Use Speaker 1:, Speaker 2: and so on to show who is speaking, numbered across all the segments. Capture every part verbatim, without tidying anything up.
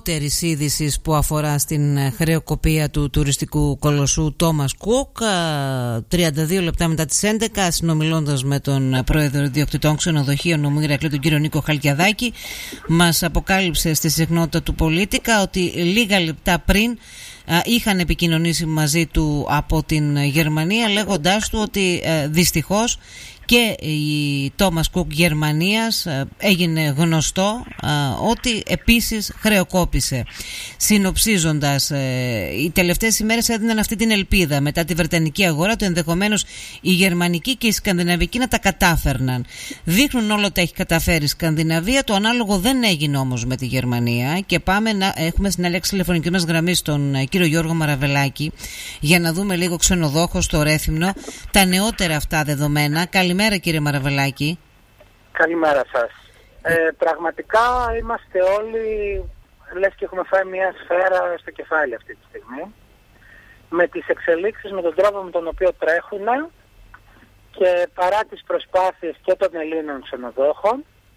Speaker 1: νεότερης είδησης που αφορά στην χρεοκοπία του τουριστικού κολοσσού Thomas Cook. τριάντα δύο λεπτά μετά τις έντεκα, συνομιλώντας με τον πρόεδρο ιδιοκτητών ξενοδοχείων νομού Ηρακλείου, τον κύριο Νίκο Χαλκιαδάκη, μας αποκάλυψε στη συχνότητα του Πολίτικα ότι λίγα λεπτά πριν είχαν επικοινωνήσει μαζί του από την Γερμανία, λέγοντάς του ότι δυστυχώς και η Thomas Cook Γερμανίας έγινε γνωστό ότι επίσης χρεοκόπησε. Συνοψίζοντας, οι τελευταίες ημέρες έδιναν αυτή την ελπίδα μετά τη βρετανική αγορά, το ενδεχομένως η γερμανική και η σκανδιναβική να τα κατάφερναν. Δείχνουν όλα ότι έχει καταφέρει η Σκανδιναβία, το ανάλογο δεν έγινε όμως με τη Γερμανία, και πάμε να έχουμε στην αλέξη τηλεφωνική μας γραμμή στον κύριο Γιώργο Μαραβελάκη για να δούμε λίγο ξενοδόχο στο Ρέθυμνο τα νεότερα αυτά δεδομένα. Καλημέρα, κύριε Μαραβελάκη.
Speaker 2: Καλημέρα σας. Ε, πραγματικά είμαστε όλοι, λες και έχουμε φάει μια σφαίρα στο κεφάλι αυτή τη στιγμή, με τις εξελίξεις, με τον τρόπο με τον οποίο τρέχουν, και παρά τις προσπάθειες και των Ελλήνων ξενοδόχων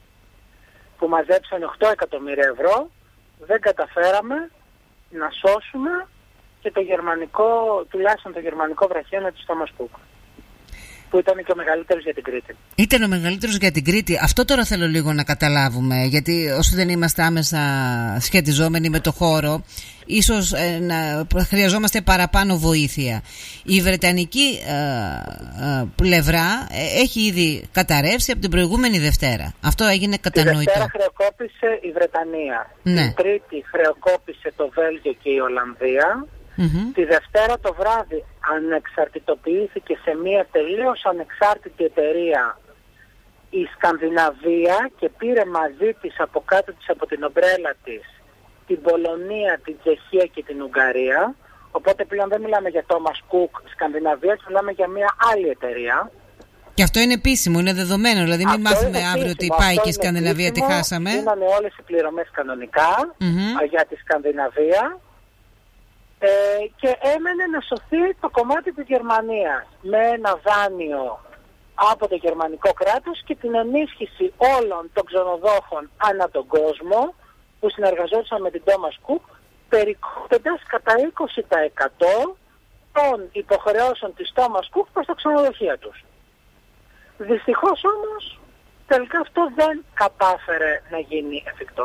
Speaker 2: που μαζέψαν οκτώ εκατομμύρια ευρώ, δεν καταφέραμε να σώσουμε και το γερμανικό, τουλάχιστον το γερμανικό βραχίωνα της Thomas Cook, που ήταν και ο μεγαλύτερος για την Κρήτη. Ήταν
Speaker 1: ο μεγαλύτερος για την Κρήτη. Αυτό τώρα θέλω λίγο να καταλάβουμε, γιατί όσο δεν είμαστε άμεσα σχετιζόμενοι με το χώρο, ίσως ε, να χρειαζόμαστε παραπάνω βοήθεια. Η βρετανική ε, ε, πλευρά ε, έχει ήδη καταρρεύσει από την προηγούμενη Δευτέρα. Αυτό έγινε κατανοητό.
Speaker 2: Τη Δευτέρα χρεοκόπησε η Βρετανία.
Speaker 1: Ναι.
Speaker 2: Την Τρίτη χρεοκόπησε το Βέλγιο και η Ολλανδία. Mm-hmm. Τη Δευτέρα το βράδυ ανεξαρτητοποιήθηκε σε μια τελείως ανεξάρτητη εταιρεία η Σκανδιναβία και πήρε μαζί της από κάτω της, από την ομπρέλα της, την Πολωνία, την Τσεχία και την Ουγγαρία. Οπότε πλέον δεν μιλάμε για Thomas Cook Σκανδιναβία, μιλάμε για μια άλλη εταιρεία.
Speaker 1: Και αυτό είναι επίσημο, είναι δεδομένο. Δηλαδή μην αυτό μάθουμε αύριο ότι πάει και η Σκανδιναβία, επίσημο, τη χάσαμε.
Speaker 2: Γίνανε όλες οι πληρωμές κανονικά mm-hmm. για τη Σκανδιναβία. Ε, και έμενε να σωθεί το κομμάτι της Γερμανίας με ένα δάνειο από το γερμανικό κράτος και την ενίσχυση όλων των ξενοδόχων ανά τον κόσμο που συνεργαζόντουσαν με την Thomas Cook, περικόπτοντας κατά είκοσι τοις εκατό των υποχρεώσεων της Thomas Cook προς τα ξενοδοχεία τους. Δυστυχώς όμως τελικά αυτό δεν κατάφερε να γίνει εφικτό.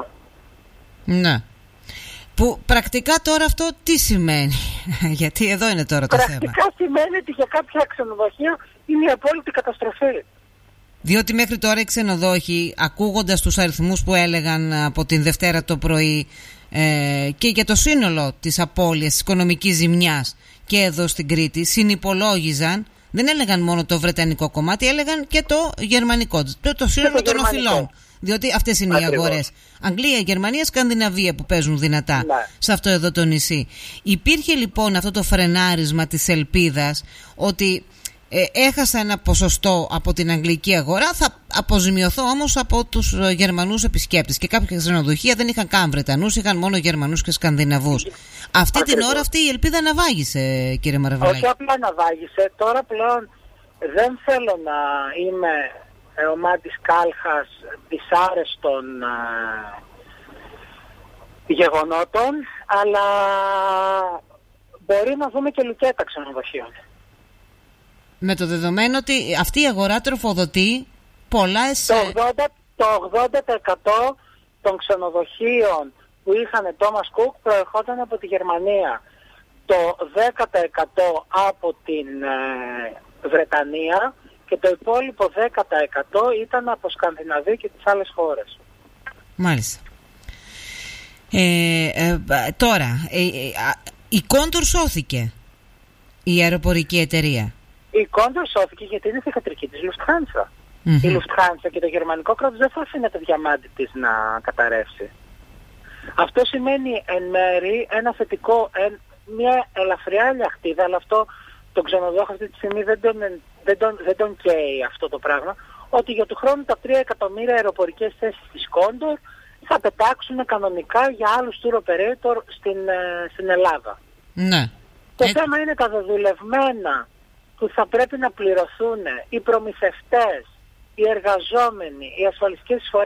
Speaker 1: Ναι. Που πρακτικά τώρα αυτό τι σημαίνει? Γιατί εδώ είναι τώρα το
Speaker 2: πρακτικά
Speaker 1: θέμα.
Speaker 2: Πρακτικά σημαίνει ότι για κάποια ξενοδοχεία είναι η απόλυτη καταστροφή.
Speaker 1: Διότι μέχρι τώρα οι ξενοδόχοι, ακούγοντας τους αριθμούς που έλεγαν από την Δευτέρα το πρωί ε, και για το σύνολο της απώλειας, της οικονομικής ζημιάς και εδώ στην Κρήτη, συνυπολόγιζαν, δεν έλεγαν μόνο το βρετανικό κομμάτι, έλεγαν και το γερμανικό, το, το σύνολο των οφειλών. Διότι αυτές είναι ακριβώς οι αγορές. Αγγλία, Γερμανία, Σκανδιναβία που παίζουν δυνατά, ναι, σε αυτό εδώ το νησί. Υπήρχε λοιπόν αυτό το φρενάρισμα της ελπίδας ότι ε, έχασα ένα ποσοστό από την αγγλική αγορά, θα αποζημιωθώ όμως από τους Γερμανούς επισκέπτες. Και κάποια ξενοδοχεία δεν είχαν καν Βρετανούς, είχαν μόνο Γερμανούς και Σκανδιναβούς. Αυτή ακριβώς την ώρα αυτή η ελπίδα αναβάγησε, κύριε Μαραβελάκη.
Speaker 2: Όχι απλά αναβάγησε, τώρα πλέον δεν θέλω να είμαι ομά της κάλχας δυσάρεστων ε, γεγονότων, αλλά μπορεί να δούμε και λουκέτα ξενοδοχείων.
Speaker 1: Με το δεδομένο ότι αυτή η αγορά τροφοδοτεί πολλά εσ...
Speaker 2: Το ογδόντα, το ογδόντα τοις εκατό των ξενοδοχείων που είχαν Thomas Cook προερχόταν από τη Γερμανία, το δέκα τοις εκατό από την ε, Βρετανία και το υπόλοιπο δέκα τοις εκατό ήταν από Σκανδιναβία και τις άλλες χώρες.
Speaker 1: Μάλιστα. Ε, ε, τώρα, ε, ε, η Κόντουρ σώθηκε, η αεροπορική εταιρεία.
Speaker 2: Η Κόντουρ σώθηκε γιατί είναι θηγατρική της Lufthansa. Mm-hmm. Η Lufthansa και το γερμανικό κράτος δεν θα αφήνει το διαμάντι της να καταρρεύσει. Αυτό σημαίνει εν μέρη ένα θετικό, εν, μια ελαφριά λιαχτίδα, αλλά αυτό τον ξενοδόχο αυτή τη στιγμή δεν τον, δεν, τον, δεν τον καίει αυτό το πράγμα, ότι για του χρόνου τα τρία εκατομμύρια αεροπορικές θέσεις της Κόντουρ θα πετάξουν κανονικά για άλλους tour operator στην, στην Ελλάδα.
Speaker 1: Ναι.
Speaker 2: Το ε... θέμα είναι τα δεδουλευμένα που θα πρέπει να πληρωθούν οι προμηθευτές, οι εργαζόμενοι, οι ασφαλιστικές εισφορές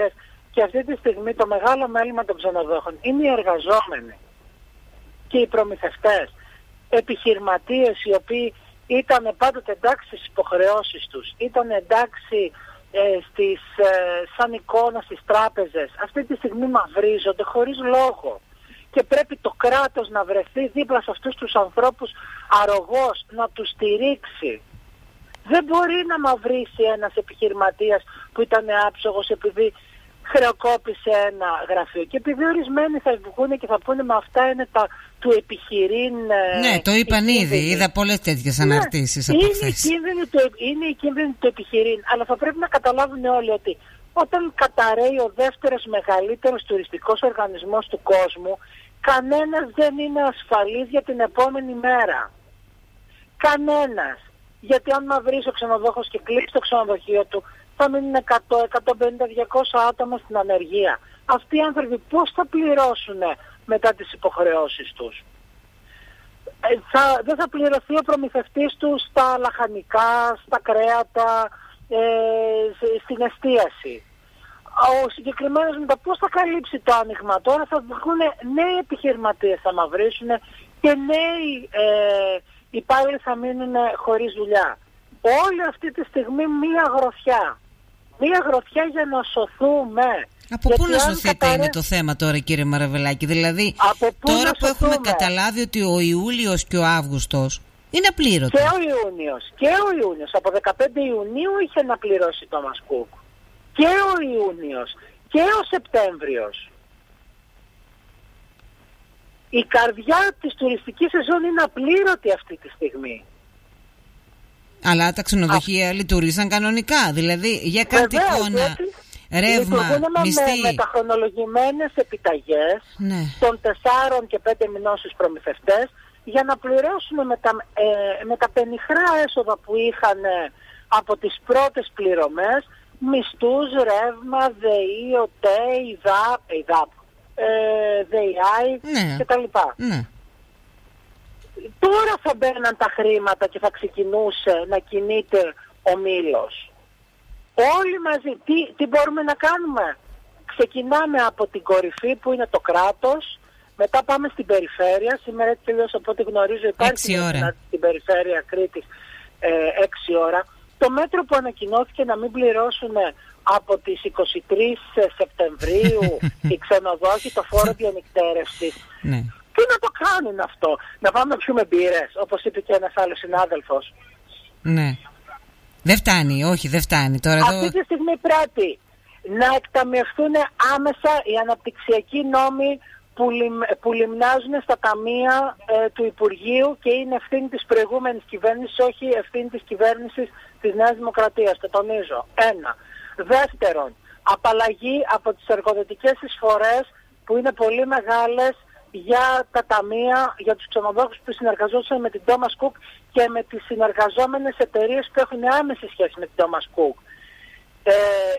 Speaker 2: Και αυτή τη στιγμή το μεγάλο μέλημα των ξενοδόχων είναι οι εργαζόμενοι και οι προμηθευτές, επιχειρηματίες οι οποίοι ήταν πάντοτε εντάξει στις υποχρεώσεις τους, ήταν εντάξει ε, στις, ε, σαν εικόνα στις τράπεζες. Αυτή τη στιγμή μαυρίζονται χωρίς λόγο. Και πρέπει το κράτος να βρεθεί δίπλα σε αυτούς τους ανθρώπους αρρωγός, να τους στηρίξει. Δεν μπορεί να μαυρίσει ένας επιχειρηματίας που ήταν άψογος επειδή χρεοκόπησε ένα γραφείο. Και επειδή ορισμένοι θα βγουν και θα πούνε με αυτά είναι τα του επιχειρήν.
Speaker 1: Ναι, το είπαν ήδη. Είδα πολλές τέτοιες ναι, αναρτήσεις από χθες.
Speaker 2: Είναι η κίνδυνη του επιχειρήν. Αλλά θα πρέπει να καταλάβουν όλοι ότι όταν καταραίει ο δεύτερος μεγαλύτερος τουριστικός οργανισμός του κόσμου, κανένας δεν είναι ασφαλής για την επόμενη μέρα. Κανένας. Γιατί αν μαυρίσει ο ξενοδόχος και κλείσει το ξενοδοχείο του, θα μείνουν εκατό, εκατόν πενήντα, διακόσια άτομα στην ανεργία. Αυτοί οι άνθρωποι πώς θα πληρώσουν μετά τις υποχρεώσεις τους? Ε, θα, δεν θα πληρωθεί ο προμηθευτής του στα λαχανικά, στα κρέατα, ε, στην εστίαση. Ο συγκεκριμένος μετά πώς θα καλύψει το άνοιγμα? Τώρα θα βγουν νέοι επιχειρηματίες, θα μαυρίσουν και νέοι ε, υπάλληλοι θα μείνουν χωρίς δουλειά. Όλη αυτή τη στιγμή μία γροθιά. Μία γροθιά για να σωθούμε.
Speaker 1: Από πού να σωθείτε καταρρέ... είναι το θέμα τώρα, κύριε Μαραβελάκη? Δηλαδή τώρα που έχουμε καταλάβει ότι ο Ιούλιος και ο Αύγουστος είναι απλήρωτοι.
Speaker 2: Και ο Ιούνιος, και ο Ιούνιος. Από δεκαπέντε Ιουνίου είχε να πληρώσει το Thomas Cook. Και ο Ιούνιος και ο Σεπτέμβριος. Η καρδιά της τουριστικής σεζόν είναι απλήρωτη αυτή τη στιγμή.
Speaker 1: Αλλά τα ξενοδοχεία Α... λειτουργήσαν κανονικά. Δηλαδή, για κάτι εικόνα, ρεύμα, μισθή.
Speaker 2: Με, με τα χρονολογημένες επιταγές ναι. των τεσσάρων και πέντε μηνών στους προμηθευτές για να πληρώσουμε με τα, ε, με τα πενιχρά έσοδα που είχαν ε, από τις πρώτες πληρωμές, μισθούς, ρεύμα, ΔΕΗ, ΟΤΕ, ΙΔΑΠ, ΙΔΑΠ ε, ΔΕΙΑΙ
Speaker 1: ναι.
Speaker 2: κτλ.
Speaker 1: Ναι.
Speaker 2: Τώρα θα μπαίναν τα χρήματα και θα ξεκινούσε να κινείται ο μήλος. Όλοι μαζί, τι, τι μπορούμε να κάνουμε? Ξεκινάμε από την κορυφή που είναι το κράτος, μετά πάμε στην περιφέρεια. Σήμερα έτσι τελείως από ό,τι γνωρίζω υπάρχει στην περιφέρεια Κρήτης ε, έξι ώρα. Το μέτρο που ανακοινώθηκε να μην πληρώσουν από τις είκοσι τρεις Σεπτεμβρίου οι ξενοδόχοι το φόρο διανυκτέρευσης.
Speaker 1: Ναι.
Speaker 2: Τι να το κάνουν αυτό? Να πάμε να πιούμε μπύρες, όπως είπε και ένας άλλος συνάδελφος?
Speaker 1: Ναι. Δεν φτάνει, όχι δεν φτάνει. Τώρα
Speaker 2: Αυτή
Speaker 1: εδώ...
Speaker 2: τη στιγμή πρέπει να εκταμιευθούν άμεσα οι αναπτυξιακοί νόμοι που, λιμ, που λιμνάζουν στα ταμεία ε, του Υπουργείου και είναι ευθύνη της προηγούμενης κυβέρνησης, όχι ευθύνη της κυβέρνησης της Νέας Δημοκρατίας. Το τονίζω. Ένα. Δεύτερον, απαλλαγή από τις εργοδοτικές εισφορές που είναι πολύ μεγάλες για τα ταμεία, για τους ξενοδόχους που συνεργαζόντουσαν με την Thomas Cook και με τις συνεργαζόμενες εταιρείες που έχουν άμεση σχέση με την Thomas Cook. Ε,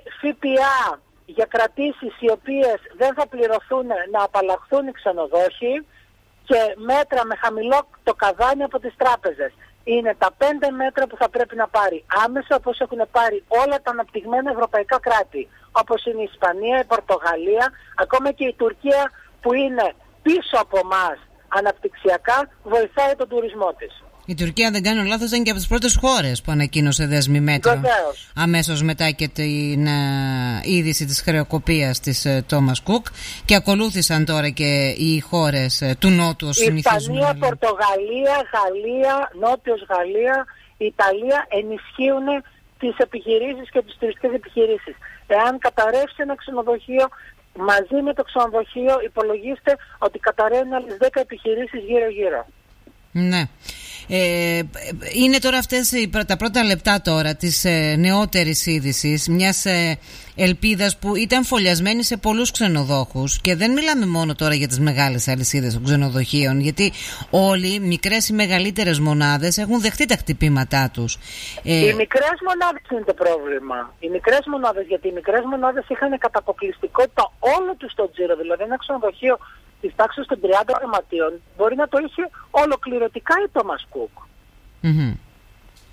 Speaker 2: ΦΠΑ για κρατήσεις οι οποίες δεν θα πληρωθούν, να απαλλαχθούν οι ξενοδόχοι, και μέτρα με χαμηλό το καδάνι από τις τράπεζες. Είναι τα πέντε μέτρα που θα πρέπει να πάρει άμεσα, όπως έχουν πάρει όλα τα αναπτυγμένα ευρωπαϊκά κράτη, όπως είναι η Ισπανία, η Πορτογαλία, ακόμα και η Τουρκία που είναι πίσω από εμάς αναπτυξιακά, βοηθάει τον τουρισμό της.
Speaker 1: Η Τουρκία, δεν κάνω λάθος, ήταν και από τις πρώτες χώρες που ανακοίνωσε δέσμη μέτρων. Αμέσως μετά και την uh, είδηση της χρεοκοπίας της uh, Thomas Cook, και ακολούθησαν τώρα και οι χώρες uh, του Νότου ως συνηθίζουμε.
Speaker 2: Ισπανία, Πορτογαλία, Γαλλία, Νότιος Γαλλία, Ιταλία ενισχύουν τις επιχειρήσεις και τις τουριστικές επιχειρήσεις. Εάν καταρρεύσει ένα ξενοδοχείο, μαζί με το ξενοδοχείο υπολογίστε ότι καταραίουν άλλες δέκα επιχειρήσεις γύρω-γύρω.
Speaker 1: Ναι. Ε, είναι τώρα αυτές τα πρώτα λεπτά τώρα της ε, νεότερης είδησης, μιας ε, ελπίδας που ήταν φωλιασμένη σε πολλούς ξενοδόχους, και δεν μιλάμε μόνο τώρα για τις μεγάλες αλυσίδες των ξενοδοχείων, γιατί όλοι, μικρές ή μεγαλύτερες μονάδες, έχουν δεχτεί τα χτυπήματά τους.
Speaker 2: Ε, οι μικρές μονάδες είναι το πρόβλημα. Οι μικρές μονάδες, γιατί οι μικρές μονάδες είχαν κατά αποκλειστικότητα όλο τους το τζίρο, δηλαδή ένα ξενοδοχείο της τάξης των τριάντα δωματίων μπορεί να το είχε ολοκληρωτικά η Thomas Cook.
Speaker 1: Mm-hmm.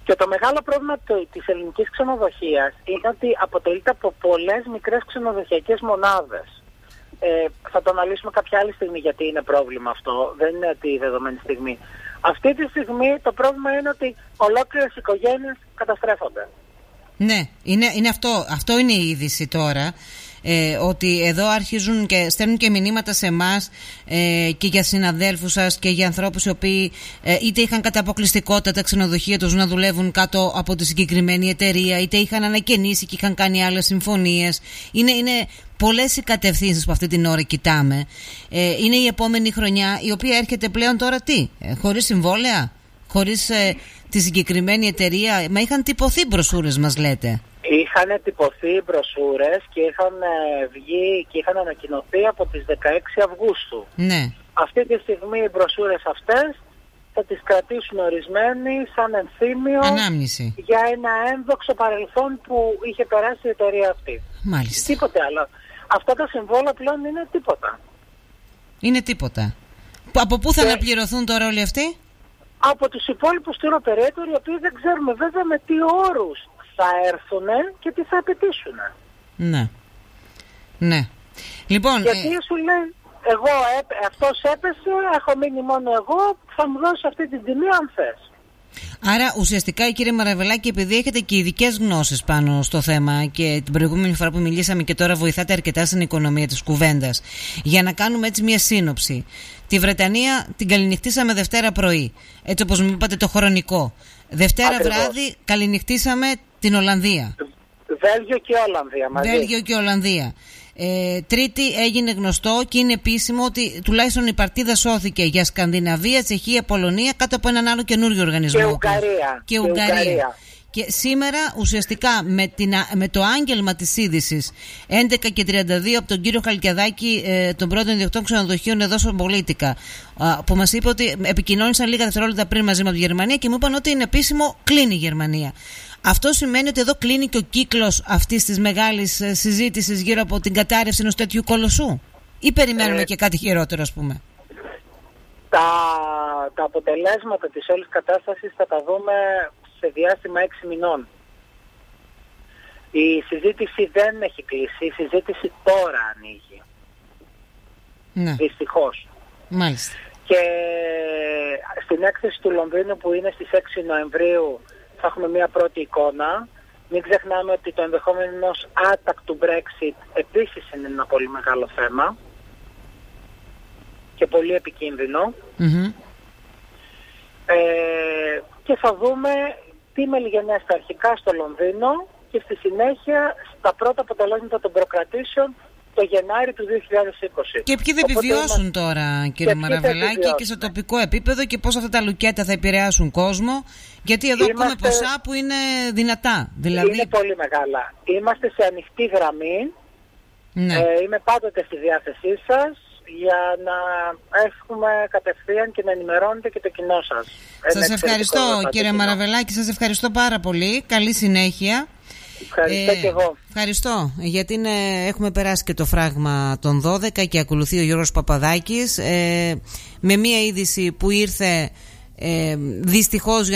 Speaker 2: Και το μεγάλο πρόβλημα της ελληνικής ξενοδοχείας είναι ότι αποτελείται από πολλές μικρές ξενοδοχειακές μονάδες. Ε, θα το αναλύσουμε κάποια άλλη στιγμή γιατί είναι πρόβλημα αυτό, δεν είναι τη δεδομένη στιγμή. Αυτή τη στιγμή το πρόβλημα είναι ότι ολόκληρες οικογένειες καταστρέφονται.
Speaker 1: Ναι, είναι, είναι αυτό, αυτό είναι η είδηση τώρα. Ε, ότι εδώ αρχίζουν και στέλνουν και μηνύματα σε εμάς ε, και για συναδέλφους σας και για ανθρώπους οι οποίοι ε, είτε είχαν κατά αποκλειστικότητα τα ξενοδοχεία τους να δουλεύουν κάτω από τη συγκεκριμένη εταιρεία, είτε είχαν ανακαινήσει και είχαν κάνει άλλες συμφωνίες. Είναι, είναι πολλές οι κατευθύνσεις που αυτή την ώρα κοιτάμε. Ε, είναι η επόμενη χρονιά η οποία έρχεται πλέον τώρα τι, ε, χωρίς συμβόλαια, χωρίς ε, τη συγκεκριμένη εταιρεία. Μα είχαν τυπωθεί μπροσούρες, μας λέτε.
Speaker 2: Είχαν τυπωθεί μπροσούρες και είχαν ε, βγει και είχαν ανακοινωθεί από τις δεκαέξι Αυγούστου.
Speaker 1: Ναι.
Speaker 2: Αυτή τη στιγμή οι μπροσούρες αυτές θα τις κρατήσουν ορισμένοι σαν ενθύμιο
Speaker 1: ανάμνηση
Speaker 2: για ένα ένδοξο παρελθόν που είχε περάσει η εταιρεία αυτή.
Speaker 1: Μάλιστα.
Speaker 2: Τίποτε άλλο. Αυτά τα συμβόλαια πλέον είναι τίποτα.
Speaker 1: Είναι τίποτα. Από πού θα
Speaker 2: και...
Speaker 1: αναπληρωθούν τώρα όλοι αυτοί?
Speaker 2: Από τους υπόλοιπους tour operator, οι οποίοι δεν ξέρουμε βέβαια με τι όρους θα έρθουν και τι θα απαιτήσουν.
Speaker 1: Ναι. Ναι. Λοιπόν,
Speaker 2: γιατί
Speaker 1: ε...
Speaker 2: σου λέει, εγώ έπ, αυτός έπεσε, έχω μείνει μόνο εγώ, θα μου δώσει αυτή την τιμή αν θες.
Speaker 1: Άρα ουσιαστικά, κύριε Μαραβελάκη, επειδή έχετε και ειδικές γνώσεις πάνω στο θέμα και την προηγούμενη φορά που μιλήσαμε και τώρα βοηθάτε αρκετά στην οικονομία της κουβέντας, για να κάνουμε έτσι μια σύνοψη. Τη Βρετανία την καληνυχτήσαμε Δευτέρα πρωί, έτσι όπως μου είπατε το χρονικό. Δευτέρα Ακριβώς. βράδυ καληνυχτήσαμε την Ολλανδία.
Speaker 2: Βέλγιο και Ολλανδία μαζί.
Speaker 1: Βέλγιο και Ολλανδία. Ε, τρίτη έγινε γνωστό και είναι επίσημο ότι τουλάχιστον η παρτίδα σώθηκε για Σκανδιναβία, Τσεχία, Πολωνία κάτω από έναν άλλο καινούριο οργανισμό.
Speaker 2: Και Ουγγαρία.
Speaker 1: Και, και Ουγγαρία. Ουγγαρία. Και σήμερα ουσιαστικά με, την, με το άγγελμα της είδησης έντεκα και τριάντα δύο από τον κύριο Χαλκιαδάκη, ε, τον πρώτο ιδιοκτήτη ξενοδοχείων εδώ στον Πολίτικα, ε, που μας είπε ότι επικοινώνησαν λίγα δευτερόλεπτα πριν μαζί με τη Γερμανία και μου είπαν ότι είναι επίσημο, κλείνει η Γερμανία. Αυτό σημαίνει ότι εδώ κλείνει και ο κύκλος αυτής της μεγάλης συζήτησης γύρω από την κατάρρευση ενός τέτοιου κολοσσού, ή περιμένουμε ε, και κάτι χειρότερο, ας πούμε?
Speaker 2: Τα, τα αποτελέσματα της όλης κατάστασης θα τα δούμε σε διάστημα έξι μηνών. Η συζήτηση δεν έχει κλείσει, η συζήτηση τώρα ανοίγει.
Speaker 1: Ναι.
Speaker 2: Δυστυχώς.
Speaker 1: Μάλιστα.
Speaker 2: Και στην έκθεση του Λονδίνου που είναι στις έξι Νοεμβρίου θα έχουμε μια πρώτη εικόνα. Μην ξεχνάμε ότι το ενδεχόμενο ενός άτακτου Brexit επίσης είναι ένα πολύ μεγάλο θέμα και πολύ επικίνδυνο. Mm-hmm. Ε, και θα δούμε τι μελιγενέστε αρχικά στο Λονδίνο και στη συνέχεια στα πρώτα αποτελέσματα των προκρατήσεων το Γενάρη του δύο χιλιάδες είκοσι.
Speaker 1: Και ποιοι θα επιβιώσουν είμαστε... τώρα, κύριε Μαραβελάκη, και σε τοπικό επίπεδο και πώς αυτά τα λουκέτα θα επηρεάσουν κόσμο, γιατί εδώ είμαστε... ακούμε ποσά που είναι δυνατά. Δηλαδή...
Speaker 2: Είναι πολύ μεγάλα. Είμαστε σε ανοιχτή γραμμή. Ναι. Ε, είμαι πάντοτε στη διάθεσή σας για να έχουμε κατευθείαν και να ενημερώνετε και το κοινό σας.
Speaker 1: Σας ευχαριστώ, κύριε Μαραβελάκη, σας ευχαριστώ πάρα πολύ. Καλή συνέχεια.
Speaker 2: Ευχαριστώ ε, και εγώ.
Speaker 1: Ευχαριστώ, γιατί είναι, έχουμε περάσει και το φράγμα των δώδεκα και ακολουθεί ο Γιώργος Παπαδάκης ε, με μία είδηση που ήρθε ε, δυστυχώς για